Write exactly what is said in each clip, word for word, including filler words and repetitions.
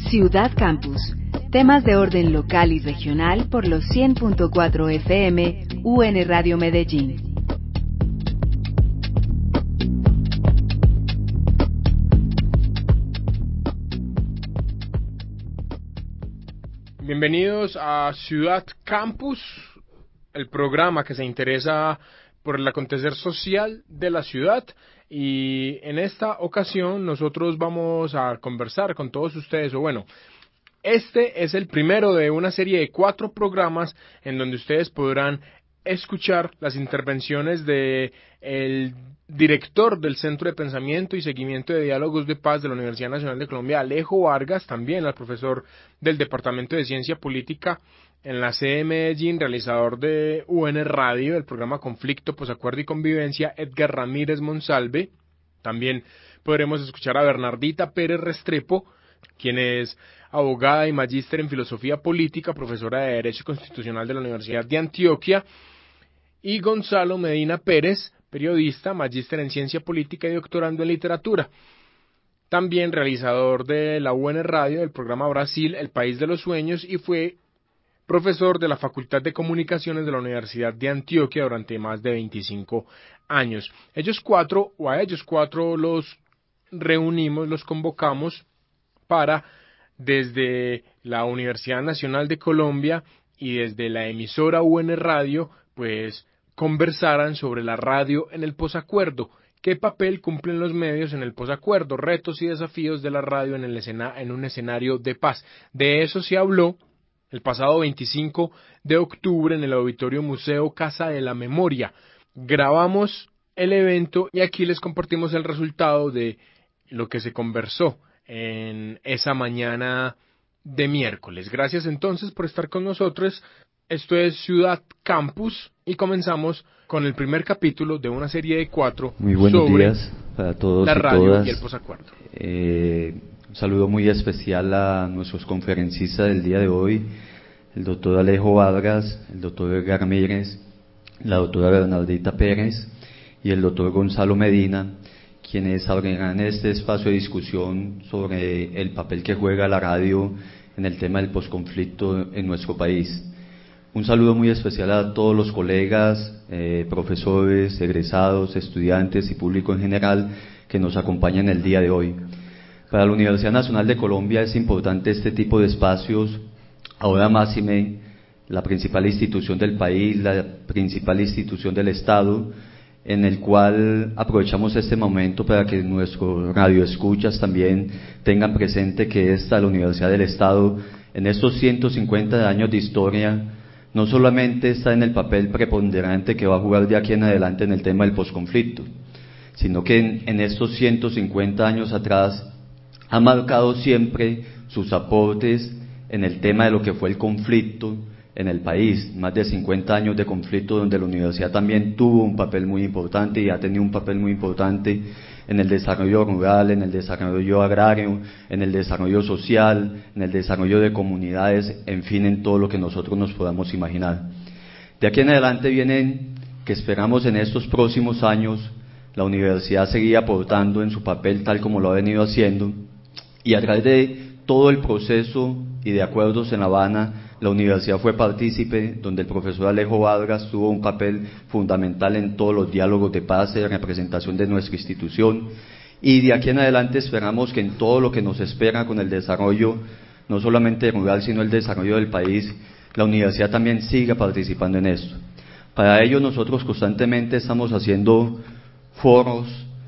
Ciudad Campus. Temas de orden local y regional por los cien punto cuatro F M U N Radio Medellín. Bienvenidos a Ciudad Campus, el programa que se interesa por el acontecer social de la ciudad, y en esta ocasión nosotros vamos a conversar con todos ustedes, o bueno, este es el primero de una serie de cuatro programas en donde ustedes podrán escuchar las intervenciones de el director del Centro de Pensamiento y Seguimiento de Diálogos de Paz de la Universidad Nacional de Colombia, Alejo Vargas, también al profesor del Departamento de Ciencia Política en la sede de Medellín, realizador de U N Radio, el programa Conflicto, Posacuerdo y Convivencia, Edgar Ramírez Monsalve. También podremos escuchar a Bernardita Pérez Restrepo, quien es abogada y magíster en Filosofía Política, profesora de Derecho Constitucional de la Universidad de Antioquia, y Gonzalo Medina Pérez, periodista, magíster en Ciencia Política y doctorando en Literatura. También realizador de la U N Radio, del programa Brasil, El País de los Sueños, y fue profesor de la Facultad de Comunicaciones de la Universidad de Antioquia durante más de veinticinco años. Ellos cuatro, o a ellos cuatro los reunimos, los convocamos para, desde la Universidad Nacional de Colombia y desde la emisora U N Radio, pues conversaran sobre la radio en el posacuerdo. ¿Qué papel cumplen los medios en el posacuerdo? Retos y desafíos de la radio en, el escena, en un escenario de paz. De eso se habló el pasado veinticinco de octubre en el Auditorio Museo Casa de la Memoria. Grabamos el evento y aquí les compartimos el resultado de lo que se conversó en esa mañana de miércoles. Gracias entonces por estar con nosotros. Esto es Ciudad Campus y comenzamos con el primer capítulo de una serie de cuatro. Muy buenos sobre días para todos la y radio todas. Y el posacuerdo. Eh, un saludo muy especial a nuestros conferencistas del día de hoy, el doctor Alejo Vargas, el doctor Edgar Ramírez, la doctora Bernardita Pérez y el doctor Gonzalo Medina, quienes abrirán este espacio de discusión sobre el papel que juega la radio en el tema del posconflicto en nuestro país. Un saludo muy especial a todos los colegas, eh, profesores, egresados, estudiantes y público en general que nos acompañan el día de hoy. Para la Universidad Nacional de Colombia es importante este tipo de espacios, ahora máxime la principal institución del país, la principal institución del Estado, en el cual aprovechamos este momento para que nuestros radioescuchas también tengan presente que esta, la Universidad del Estado, en estos ciento cincuenta años de historia, no solamente está en el papel preponderante que va a jugar de aquí en adelante en el tema del posconflicto, sino que en, en estos ciento cincuenta años atrás ha marcado siempre sus aportes en el tema de lo que fue el conflicto en el país, más de cincuenta años de conflicto donde la universidad también tuvo un papel muy importante y ha tenido un papel muy importante en el desarrollo rural, en el desarrollo agrario, en el desarrollo social, en el desarrollo de comunidades, en fin, en todo lo que nosotros nos podamos imaginar. De aquí en adelante vienen, que esperamos en estos próximos años, la universidad seguir aportando en su papel tal como lo ha venido haciendo, y a través de todo el proceso y de acuerdos en La Habana, la universidad fue partícipe, donde el profesor Alejo Vargas tuvo un papel fundamental en todos los diálogos de paz y de representación de nuestra institución, y de aquí en adelante esperamos que en todo lo que nos espera con el desarrollo, no solamente rural, sino el desarrollo del país, la universidad también siga participando en esto. Para ello nosotros constantemente estamos haciendo foros,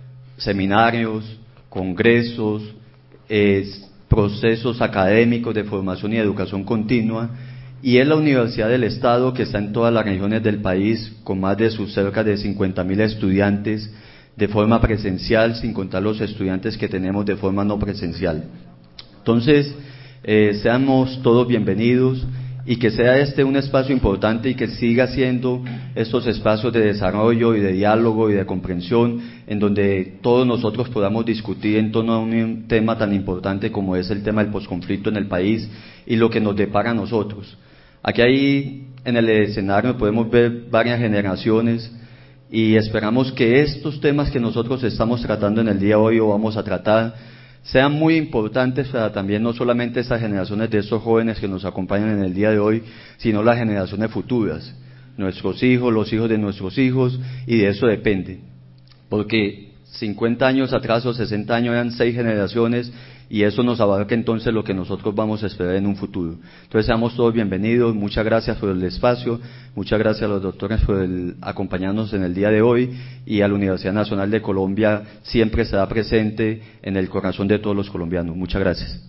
seminarios, congresos, eh, procesos académicos de formación y educación continua, y es la Universidad del Estado que está en todas las regiones del país con más de sus cerca de cincuenta mil estudiantes de forma presencial, sin contar los estudiantes que tenemos de forma no presencial. Entonces, eh, seamos todos bienvenidos y que sea este un espacio importante y que siga siendo estos espacios de desarrollo y de diálogo y de comprensión en donde todos nosotros podamos discutir en torno a un tema tan importante como es el tema del posconflicto en el país y lo que nos depara a nosotros. Aquí hay, en el escenario podemos ver varias generaciones y esperamos que estos temas que nosotros estamos tratando en el día de hoy o vamos a tratar sean muy importantes para también no solamente estas generaciones de estos jóvenes que nos acompañan en el día de hoy, sino las generaciones futuras, nuestros hijos, los hijos de nuestros hijos, y de eso depende, porque cincuenta años atrás o sesenta años eran seis generaciones, y eso nos abarca entonces lo que nosotros vamos a esperar en un futuro. Entonces seamos todos bienvenidos, muchas gracias por el espacio, muchas gracias a los doctores por el, acompañarnos en el día de hoy, y a la Universidad Nacional de Colombia siempre estará presente en el corazón de todos los colombianos. Muchas gracias.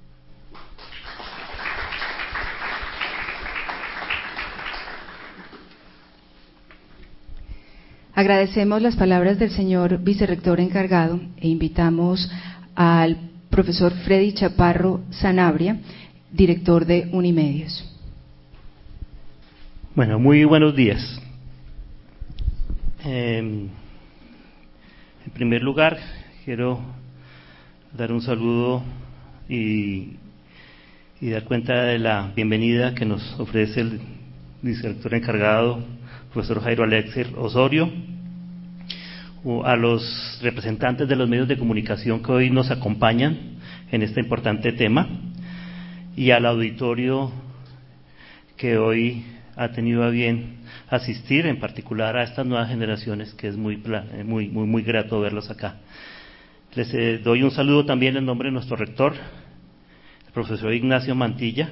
Agradecemos las palabras del señor vicerrector encargado e invitamos al profesor Freddy Chaparro Sanabria, director de Unimedios. Bueno, muy buenos días. Eh, en primer lugar, quiero dar un saludo y, y dar cuenta de la bienvenida que nos ofrece el vicerrector encargado, profesor Jairo Alexer Osorio, a los representantes de los medios de comunicación que hoy nos acompañan en este importante tema, y al auditorio que hoy ha tenido a bien asistir, en particular a estas nuevas generaciones, que es muy muy muy muy grato verlos acá. Les eh, doy un saludo también en nombre de nuestro rector, el profesor Ignacio Mantilla,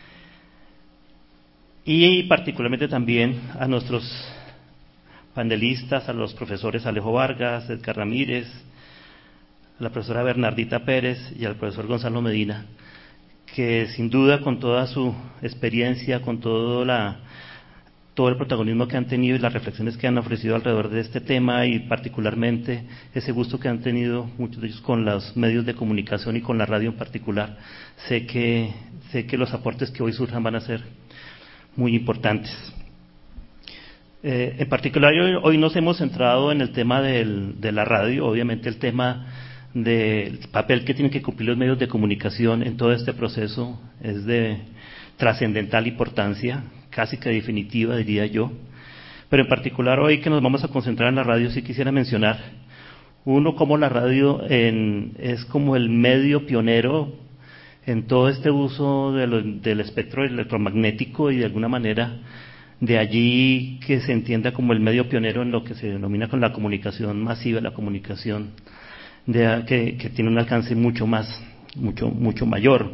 y particularmente también a nuestros panelistas, a los profesores Alejo Vargas, Edgar Ramírez, a la profesora Bernardita Pérez y al profesor Gonzalo Medina, que sin duda con toda su experiencia, con todo, la, todo el protagonismo que han tenido y las reflexiones que han ofrecido alrededor de este tema, y particularmente ese gusto que han tenido muchos de ellos con los medios de comunicación y con la radio en particular, sé que, sé que los aportes que hoy surjan van a ser muy importantes. Eh, en particular hoy, hoy nos hemos centrado en el tema del, de la radio, obviamente el tema del papel que tienen que cumplir los medios de comunicación en todo este proceso es de trascendental importancia, casi que definitiva diría yo, pero en particular hoy que nos vamos a concentrar en la radio, sí quisiera mencionar, uno, como la radio en, es como el medio pionero en todo este uso de lo, del espectro electromagnético, y de alguna manera de allí que se entienda como el medio pionero en lo que se denomina con la comunicación masiva, la comunicación de, que, que tiene un alcance mucho más, mucho, mucho mayor.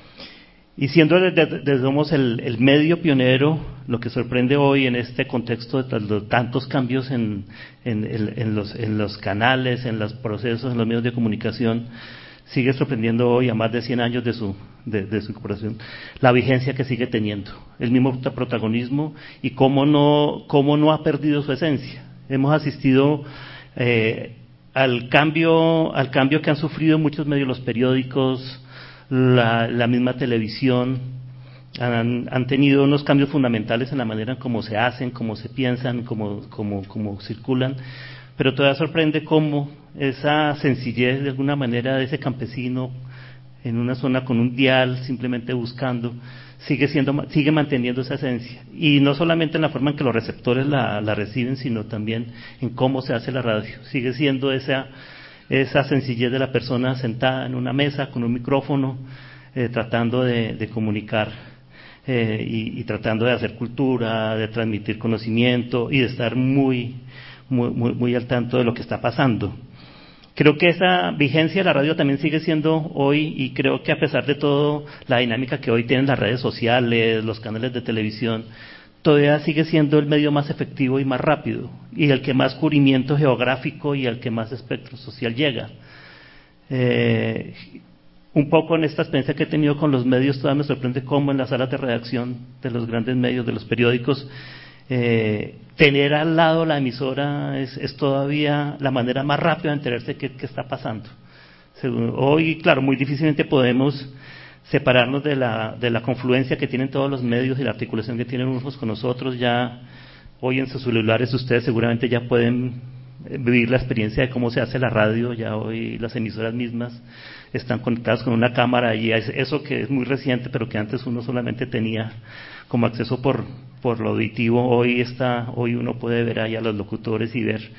Y siendo desde, desde somos el, el medio pionero, lo que sorprende hoy en este contexto de, de tantos cambios en, en, en, en, los, en los canales, en los procesos, en los medios de comunicación, sigue sorprendiendo hoy, a más de cien años de su, de, de su incorporación, la vigencia que sigue teniendo, el mismo protagonismo, y cómo no, cómo no ha perdido su esencia. Hemos asistido eh, al cambio, al cambio que han sufrido muchos medios, los periódicos, la, la misma televisión, han, han tenido unos cambios fundamentales en la manera en cómo se hacen, cómo se piensan, cómo, cómo, cómo circulan, pero todavía sorprende cómo esa sencillez de alguna manera de ese campesino en una zona con un dial simplemente buscando, sigue siendo, sigue manteniendo esa esencia, y no solamente en la forma en que los receptores la, la reciben, sino también en cómo se hace la radio. Sigue siendo esa, esa sencillez de la persona sentada en una mesa con un micrófono, eh, tratando de, de comunicar eh, y, y tratando de hacer cultura, de transmitir conocimiento y de estar muy, muy, muy, muy al tanto de lo que está pasando. Creo que esa vigencia de la radio también sigue siendo hoy, y creo que a pesar de todo la dinámica que hoy tienen las redes sociales, los canales de televisión, todavía sigue siendo el medio más efectivo y más rápido, y el que más cubrimiento geográfico y el que más espectro social llega. Eh, un poco en esta experiencia que he tenido con los medios, todavía me sorprende cómo en las salas de redacción de los grandes medios, de los periódicos, Eh, tener al lado la emisora es, es todavía la manera más rápida de enterarse de qué, qué está pasando. Según, hoy, claro, muy difícilmente podemos separarnos de la, de la confluencia que tienen todos los medios y la articulación que tienen unos con nosotros. Ya hoy en sus celulares ustedes seguramente ya pueden vivir la experiencia de cómo se hace la radio. Ya hoy las emisoras mismas están conectadas con una cámara, y eso que es muy reciente, pero que antes uno solamente tenía como acceso por, por lo auditivo, hoy está, hoy uno puede ver ahí a los locutores y ver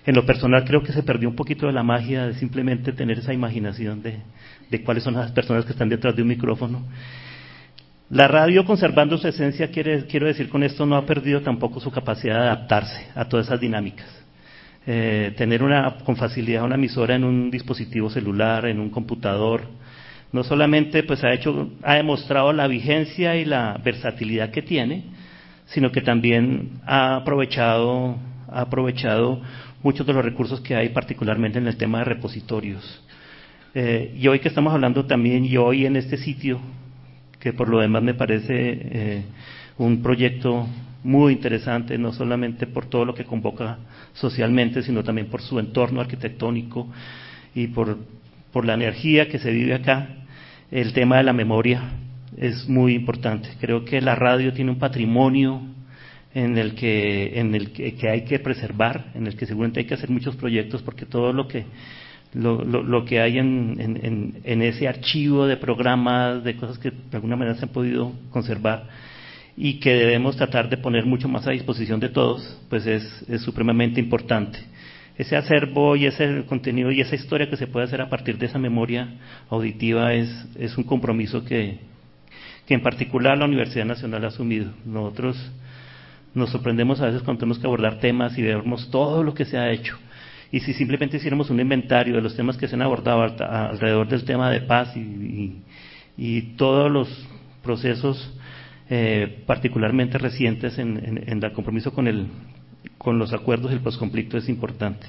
En lo personal creo que se perdió un poquito de la magia de simplemente tener esa imaginación de, de cuáles son las personas que están detrás de un micrófono. La radio, conservando su esencia, quiere, quiero decir con esto, no ha perdido tampoco su capacidad de adaptarse a todas esas dinámicas. Eh, tener una, con facilidad una emisora en un dispositivo celular, en un computador, no solamente pues ha hecho, ha demostrado la vigencia y la versatilidad que tiene, sino que también ha aprovechado, ha aprovechado muchos de los recursos que hay, particularmente en el tema de repositorios. Eh, y hoy que estamos hablando también, y hoy en este sitio, que por lo demás me parece eh, un proyecto muy interesante, no solamente por todo lo que convoca socialmente, sino también por su entorno arquitectónico y por, por la energía que se vive acá. El tema de la memoria es muy importante. Creo que la radio tiene un patrimonio en el que, en el que, que hay que preservar, en el que seguramente hay que hacer muchos proyectos, porque todo lo que Lo, lo, lo que hay en, en, en ese archivo de programas, de cosas que de alguna manera se han podido conservar y que debemos tratar de poner mucho más a disposición de todos, pues es, es supremamente importante. Ese acervo y ese contenido y esa historia que se puede hacer a partir de esa memoria auditiva es, es un compromiso que, que en particular la Universidad Nacional ha asumido. Nosotros nos sorprendemos a veces cuando tenemos que abordar temas y vemos todo lo que se ha hecho. Y si simplemente hiciéramos un inventario de los temas que se han abordado alrededor del tema de paz y, y, y todos los procesos eh, particularmente recientes en, en, en el compromiso con, el, con los acuerdos del posconflicto es importante.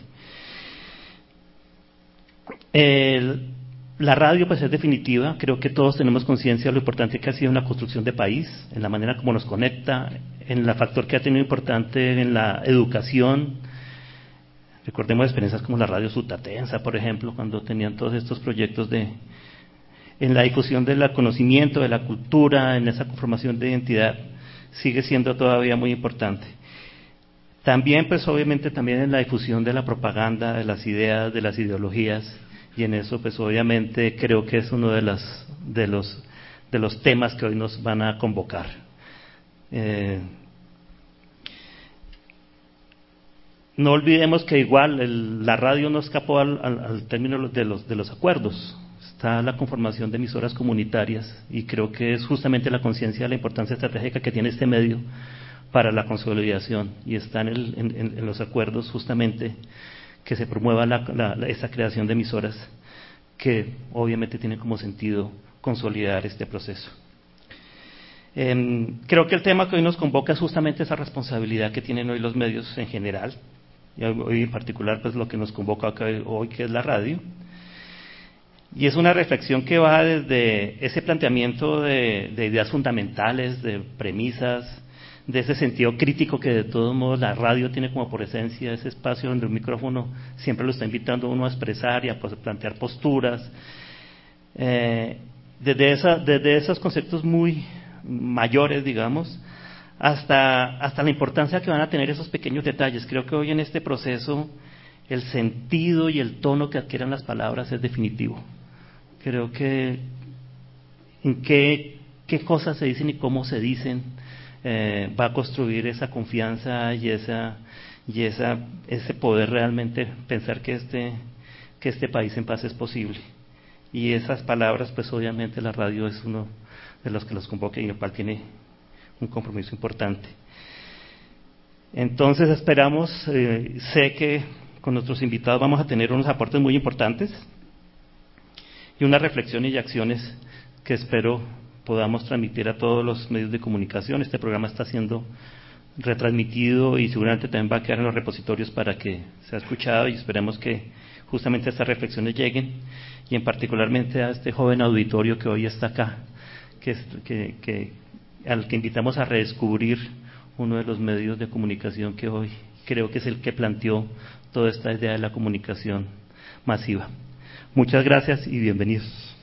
El, la radio pues es definitiva, creo que todos tenemos conciencia de lo importante que ha sido en la construcción de país, en la manera como nos conecta, en el factor que ha tenido importante en la educación. Recordemos experiencias como la radio Sutatensa, por ejemplo, cuando tenían todos estos proyectos de, en la difusión del conocimiento, de la cultura, en esa conformación de identidad, sigue siendo todavía muy importante. También, pues obviamente, también en la difusión de la propaganda, de las ideas, de las ideologías, y en eso, pues obviamente, creo que es uno de, las, de, los, de los temas que hoy nos van a convocar. Eh, No olvidemos que igual el, la radio no escapó al, al, al término de los, de los acuerdos. Está la conformación de emisoras comunitarias y creo que es justamente la conciencia de la importancia estratégica que tiene este medio para la consolidación y está en, el, en, en los acuerdos justamente que se promueva la, la, la, esa creación de emisoras que obviamente tiene como sentido consolidar este proceso. Eh, creo que el tema que hoy nos convoca es justamente esa responsabilidad que tienen hoy los medios en general, y hoy en particular pues lo que nos convoca acá hoy, que es la radio, y es una reflexión que va desde ese planteamiento de, de ideas fundamentales, de premisas, de ese sentido crítico que de todos modos la radio tiene como por esencia, ese espacio donde el micrófono siempre lo está invitando a uno a expresar y a pues, plantear posturas, eh, desde, esa, desde esos conceptos muy mayores, digamos, hasta, hasta la importancia que van a tener esos pequeños detalles. Creo que hoy en este proceso el sentido y el tono que adquieran las palabras es definitivo. Creo que en qué, qué cosas se dicen y cómo se dicen eh, va a construir esa confianza y esa y esa ese poder realmente pensar que este que este país en paz es posible. Y esas palabras, pues obviamente la radio es uno de los que los convoca y el cual tiene un compromiso importante. Entonces esperamos, eh, sé que con nuestros invitados vamos a tener unos aportes muy importantes y unas reflexiones y acciones que espero podamos transmitir a todos los medios de comunicación. Este programa está siendo retransmitido y seguramente también va a quedar en los repositorios para que sea escuchado y esperemos que justamente estas reflexiones lleguen y en particularmente a este joven auditorio que hoy está acá, que, que, que al que invitamos a redescubrir uno de los medios de comunicación que hoy creo que es el que planteó toda esta idea de la comunicación masiva. Muchas gracias y bienvenidos.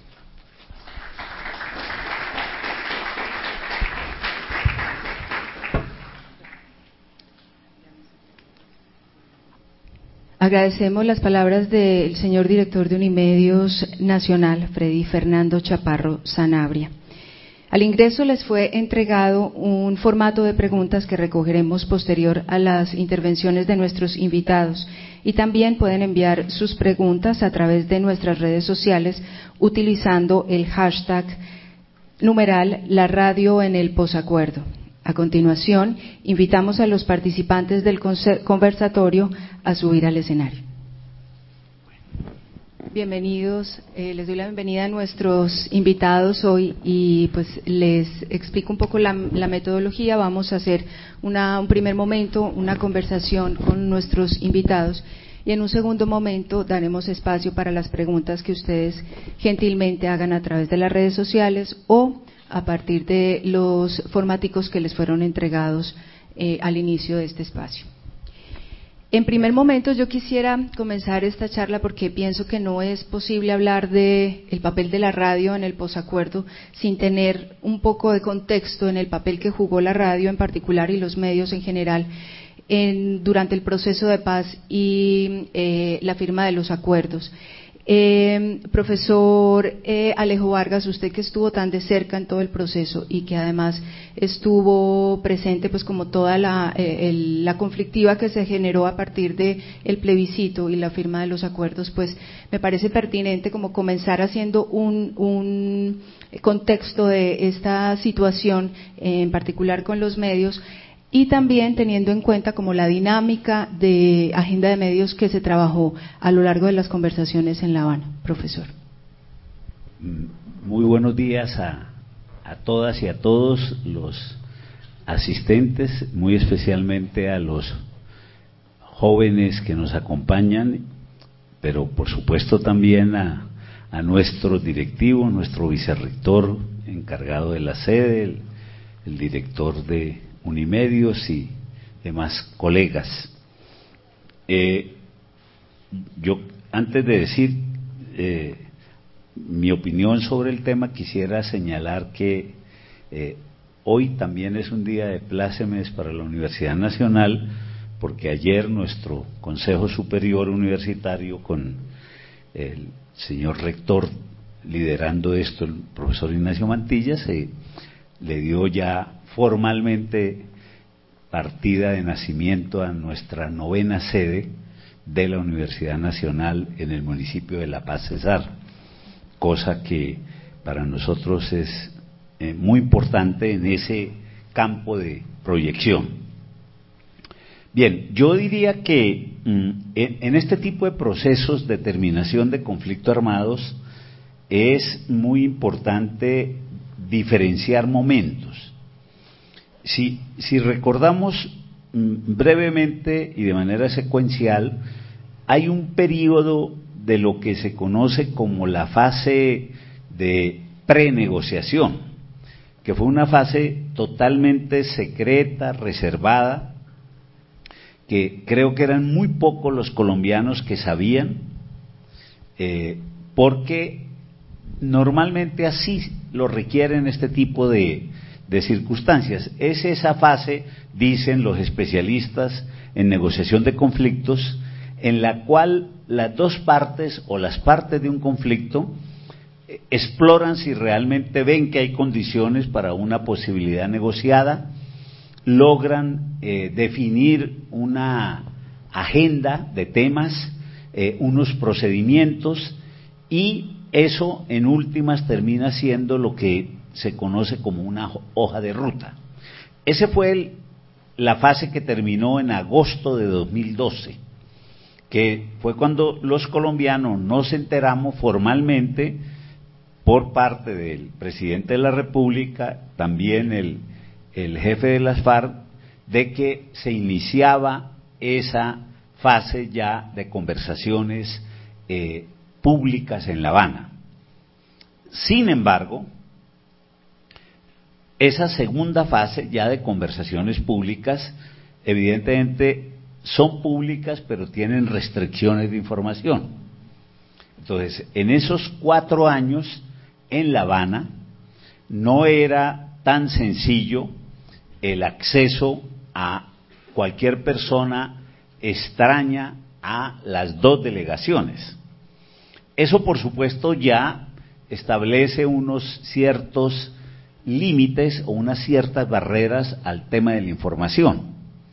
Agradecemos las palabras del señor director de Unimedios Nacional, Freddy Fernando Chaparro Sanabria. Al ingreso les fue entregado un formato de preguntas que recogeremos posterior a las intervenciones de nuestros invitados, y también pueden enviar sus preguntas a través de nuestras redes sociales utilizando el hashtag numeral la radio en el posacuerdo. A continuación, invitamos a los participantes del conversatorio a subir al escenario. Bienvenidos, eh, les doy la bienvenida a nuestros invitados hoy y pues les explico un poco la, la metodología. Vamos a hacer una, un primer momento, una conversación con nuestros invitados, y en un segundo momento daremos espacio para las preguntas que ustedes gentilmente hagan a través de las redes sociales o a partir de los formáticos que les fueron entregados eh, al inicio de este espacio. En primer momento yo quisiera comenzar esta charla porque pienso que no es posible hablar de el papel de la radio en el posacuerdo sin tener un poco de contexto en el papel que jugó la radio en particular y los medios en general en, durante el proceso de paz y eh, la firma de los acuerdos. Eh, profesor eh, Alejo Vargas, usted que estuvo tan de cerca en todo el proceso y que además estuvo presente pues como toda la, eh, el, la conflictiva que se generó a partir de el plebiscito y la firma de los acuerdos, pues me parece pertinente como comenzar haciendo un, un contexto de esta situación, eh, en particular con los medios, y también teniendo en cuenta como la dinámica de agenda de medios que se trabajó a lo largo de las conversaciones en La Habana. Profesor. Muy buenos días a, a todas y a todos los asistentes, muy especialmente a los jóvenes que nos acompañan, pero por supuesto también a, a nuestro directivo, nuestro vicerrector encargado de la sede, el, el director de Unimedios y demás colegas. Eh, yo, antes de decir eh, mi opinión sobre el tema, quisiera señalar que eh, hoy también es un día de plácemes para la Universidad Nacional, porque ayer nuestro Consejo Superior Universitario, con el señor rector liderando esto, el profesor Ignacio Mantilla, se le dio ya formalmente partida de nacimiento a nuestra novena sede de la Universidad Nacional en el municipio de La Paz, Cesar, cosa que para nosotros es eh, muy importante en ese campo de proyección. Bien, yo diría que mm, en, en este tipo de procesos de terminación de conflictos armados es muy importante diferenciar momentos. Si, si recordamos brevemente y de manera secuencial, hay un periodo de lo que se conoce como la fase de prenegociación, que fue una fase totalmente secreta, reservada, que creo que eran muy pocos los colombianos que sabían, eh, porque normalmente así lo requieren este tipo de de circunstancias. Es esa fase, dicen los especialistas en negociación de conflictos, en la cual las dos partes o las partes de un conflicto exploran si realmente ven que hay condiciones para una posibilidad negociada, logran eh, definir una agenda de temas, eh, unos procedimientos, y eso en últimas termina siendo lo que se conoce como una hoja de ruta. Ese fue el, la fase que terminó en agosto de dos mil doce, que fue cuando los colombianos nos enteramos formalmente por parte del presidente de la República, también el, el jefe de las FARC, de que se iniciaba esa fase ya de conversaciones eh, públicas en La Habana. Sin embargo, esa segunda fase ya de conversaciones públicas, evidentemente son públicas, pero tienen restricciones de información. Entonces, en esos cuatro años en La Habana, no era tan sencillo el acceso a cualquier persona extraña a las dos delegaciones. Eso, por supuesto, ya establece unos ciertos límites o unas ciertas barreras al tema de la información.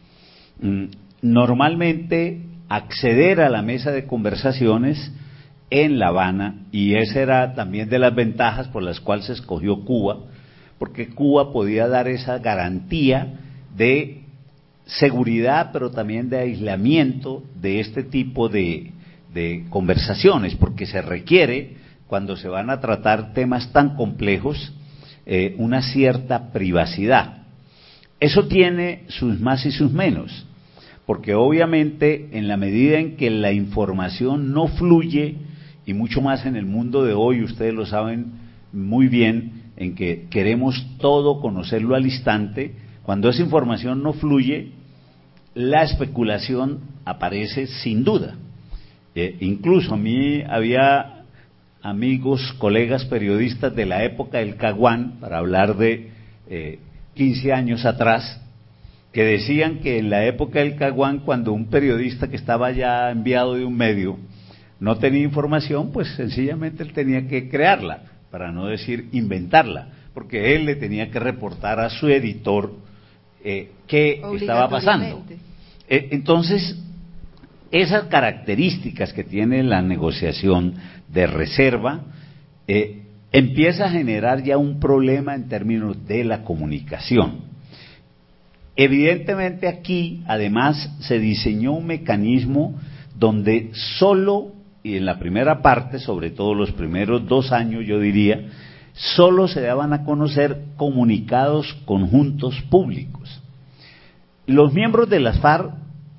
Normalmente acceder a la mesa de conversaciones en La Habana, y esa era también de las ventajas por las cuales se escogió Cuba, porque Cuba podía dar esa garantía de seguridad, pero también de aislamiento de este tipo de, de conversaciones, porque se requiere, cuando se van a tratar temas tan complejos, eh, una cierta privacidad. Eso tiene sus más y sus menos, porque obviamente en la medida en que la información no fluye, y mucho más en el mundo de hoy, ustedes lo saben muy bien, en que queremos todo conocerlo al instante, cuando esa información no fluye, la especulación aparece sin duda. Eh, incluso a mí había amigos, colegas periodistas de la época del Caguán, para hablar de eh, quince años atrás, que decían que en la época del Caguán, cuando un periodista que estaba ya enviado de un medio no tenía información, pues sencillamente él tenía que crearla, para no decir inventarla, porque él le tenía que reportar a su editor eh, qué estaba pasando. Eh, entonces, esas características que tiene la negociación de reserva eh, empieza a generar ya un problema en términos de la comunicación. Evidentemente aquí, además, se diseñó un mecanismo donde solo, y en la primera parte, sobre todo los primeros dos años, yo diría, solo se daban a conocer comunicados conjuntos públicos. Los miembros de las FARC,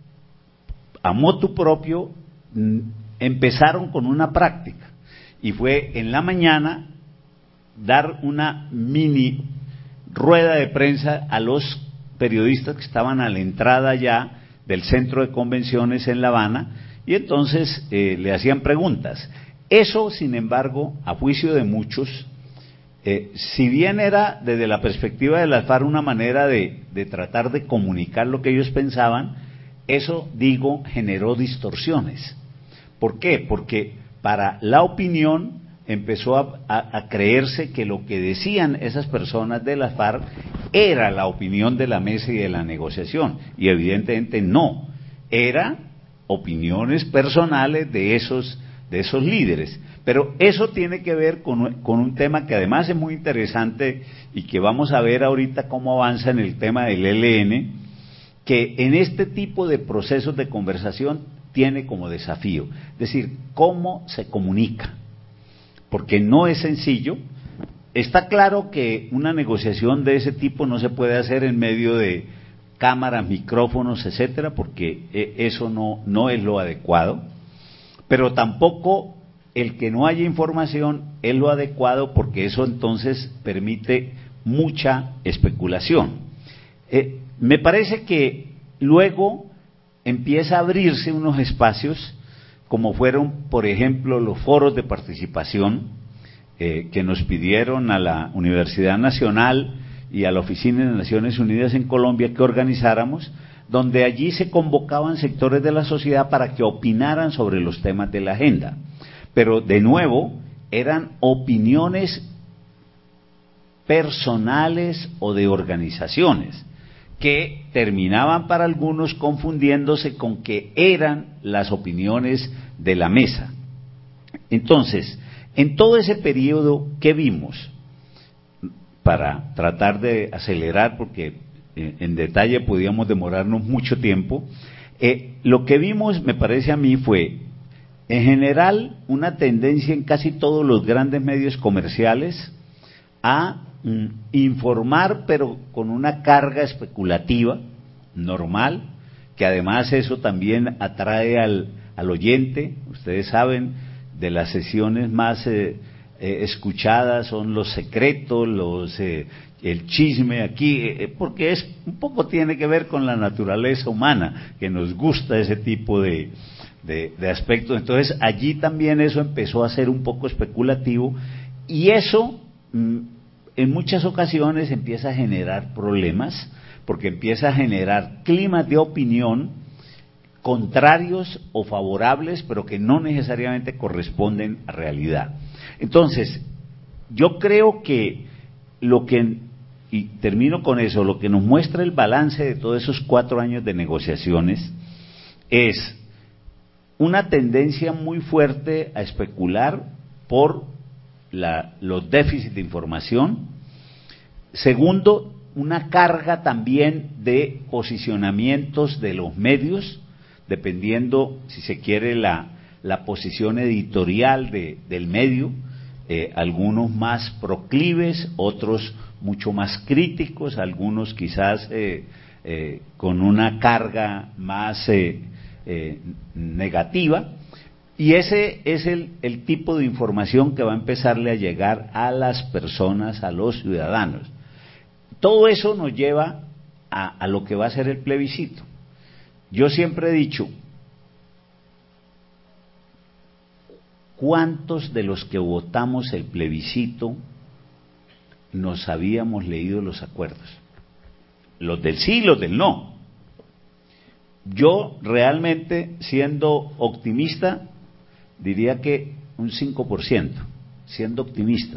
a motu propio, empezaron con una práctica, y fue en la mañana dar una mini rueda de prensa a los periodistas que estaban a la entrada ya del centro de convenciones en La Habana, y entonces eh, le hacían preguntas. Eso, sin embargo, a juicio de muchos, eh, si bien era desde la perspectiva de las FARC una manera de, de tratar de comunicar lo que ellos pensaban, eso, digo, generó distorsiones. ¿Por qué? Porque para la opinión empezó a, a, a creerse que lo que decían esas personas de las FARC era la opinión de la mesa y de la negociación, y evidentemente no, era opiniones personales de esos, de esos líderes. Pero eso tiene que ver con, con un tema que además es muy interesante y que vamos a ver ahorita cómo avanza en el tema del E L N, que en este tipo de procesos de conversación tiene como desafío, es decir, cómo se comunica, porque no es sencillo. Está claro que una negociación de ese tipo no se puede hacer en medio de cámaras, micrófonos, etcétera, porque eso no, no es lo adecuado, pero tampoco el que no haya información es lo adecuado, porque eso entonces permite mucha especulación. Eh, me parece que luego empieza a abrirse unos espacios, como fueron, por ejemplo, los foros de participación, eh, que nos pidieron a la Universidad Nacional y a la Oficina de Naciones Unidas en Colombia que organizáramos, donde allí se convocaban sectores de la sociedad para que opinaran sobre los temas de la agenda. Pero, de nuevo, eran opiniones personales o de organizaciones, que terminaban para algunos confundiéndose con que eran las opiniones de la mesa. Entonces, en todo ese periodo, ¿qué vimos? Para tratar de acelerar, porque eh, en detalle podíamos demorarnos mucho tiempo, eh, lo que vimos, me parece a mí, fue, en general, una tendencia en casi todos los grandes medios comerciales a mm, informar, pero con una carga especulativa normal, que además eso también atrae al, al oyente. Ustedes saben, de las sesiones más eh, eh, escuchadas son los secretos, los eh, el chisme aquí, eh, porque es un poco tiene que ver con la naturaleza humana, que nos gusta ese tipo de, de, de aspectos. Entonces allí también eso empezó a ser un poco especulativo, y eso mm, en muchas ocasiones empieza a generar problemas, porque empieza a generar climas de opinión contrarios o favorables, pero que no necesariamente corresponden a realidad. Entonces, yo creo que lo que, y termino con eso, lo que nos muestra el balance de todos esos cuatro años de negociaciones es una tendencia muy fuerte a especular por la, los déficits de información. Segundo, una carga también de posicionamientos de los medios, dependiendo, si se quiere, la, la posición editorial de, del medio, eh, algunos más proclives, otros mucho más críticos, algunos quizás eh, eh, con una carga más eh, eh, negativa, y ese es el, el tipo de información que va a empezarle a llegar a las personas, a los ciudadanos. Todo eso nos lleva a, a lo que va a ser el plebiscito. Yo siempre he dicho, ¿cuántos de los que votamos el plebiscito nos habíamos leído los acuerdos? Los del sí y los del no. Yo realmente, siendo optimista, diría que un cinco por ciento, siendo optimista.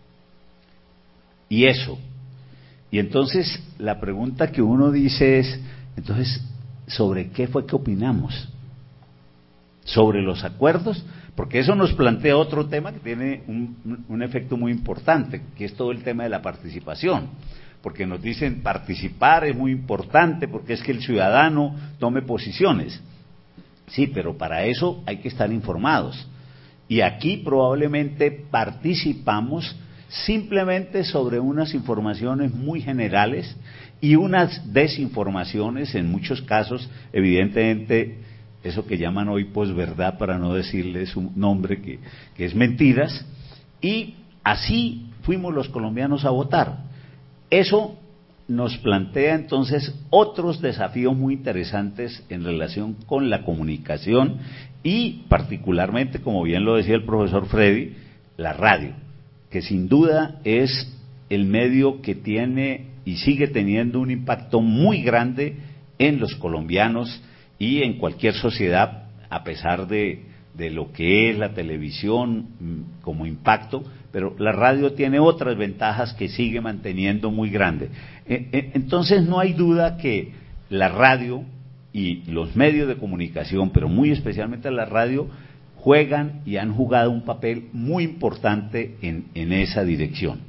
Y eso. Y entonces la pregunta que uno dice es, entonces, ¿sobre qué fue que opinamos? ¿Sobre los acuerdos? Porque eso nos plantea otro tema que tiene un, un efecto muy importante, que es todo el tema de la participación. Porque nos dicen participar es muy importante, porque es que el ciudadano tome posiciones. Sí, pero para eso hay que estar informados. Y aquí probablemente participamos simplemente sobre unas informaciones muy generales y unas desinformaciones, en muchos casos, evidentemente, eso que llaman hoy posverdad, para no decirles un nombre que, que es mentiras, y así fuimos los colombianos a votar. Eso nos plantea entonces otros desafíos muy interesantes en relación con la comunicación y particularmente, como bien lo decía el profesor Freddy, la radio, que sin duda es el medio que tiene y sigue teniendo un impacto muy grande en los colombianos y en cualquier sociedad, a pesar de, de lo que es la televisión como impacto, pero la radio tiene otras ventajas que sigue manteniendo muy grande. Entonces no hay duda que la radio y los medios de comunicación, pero muy especialmente la radio, juegan y han jugado un papel muy importante en, en esa dirección.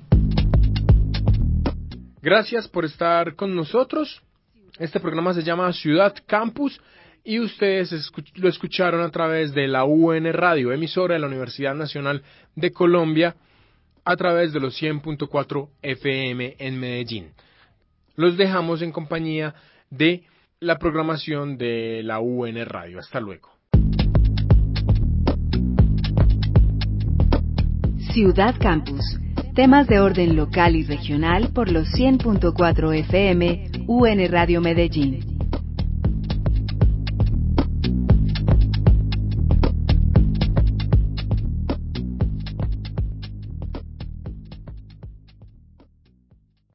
Gracias por estar con nosotros. Este programa se llama Ciudad Campus y ustedes escuch- lo escucharon a través de la U N Radio, emisora de la Universidad Nacional de Colombia, a través de los cien punto cuatro F M en Medellín. Los dejamos en compañía de la programación de la U N Radio. Hasta luego. Ciudad Campus. Temas de orden local y regional por los cien punto cuatro F M U N Radio Medellín.